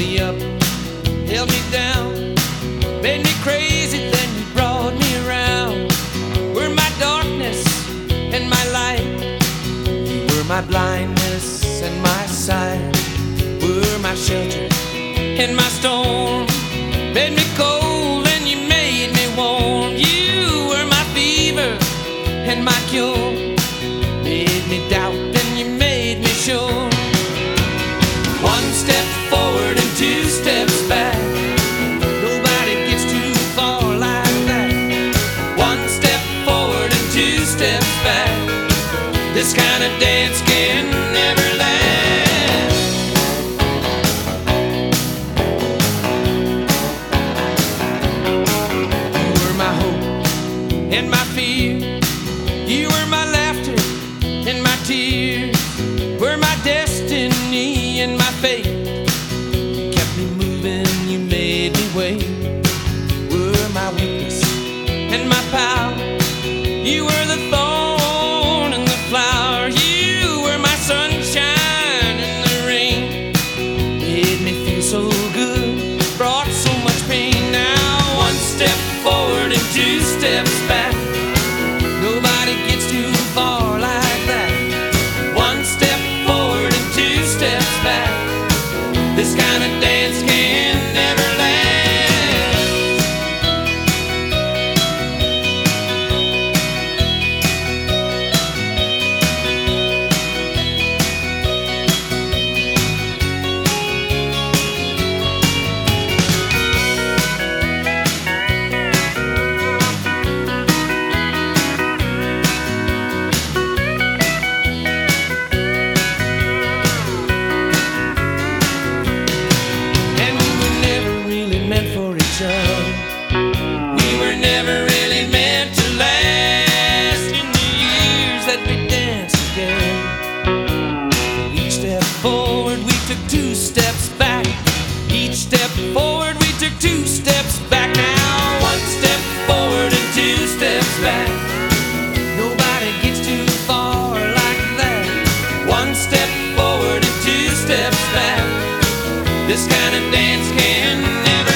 me up, held me down, made me crazy, then you brought me around. Were my darkness and my light, you were my blindness and my sight, were my shelter in my storm, made me cold and you made me warm. You were my fever and my cure, made me doubt and you made me sure. One step forward and two steps back, nobody gets too far like that. One step forward and two steps back, this kind of dance can never last. You were my hope and my fear, you were my laughter and my tears, were my destiny and my fate. You kept me moving, you made me wait, were my weakness and my power. You were the thorn and the flower, you were my sunshine and the rain, made me feel so good, brought so much pain. Now one step forward and two steps back, nobody gets too far like that. One step forward and two steps back, this kind of dance can never last. We were never really meant to last. In the years that we danced together, each step forward we took two steps back. Each step forward we took two steps back. Now one step forward and two steps back, nobody gets too far like that. One step forward and two steps back, this kind of dance can never